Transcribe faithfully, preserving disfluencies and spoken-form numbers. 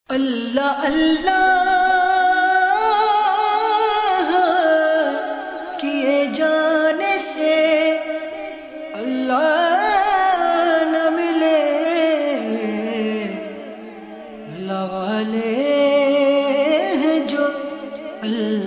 अल्लाह अल्लाह किए जाने से अल्लाह न मिले। अल्लाह वाले हैं जो अल्लाह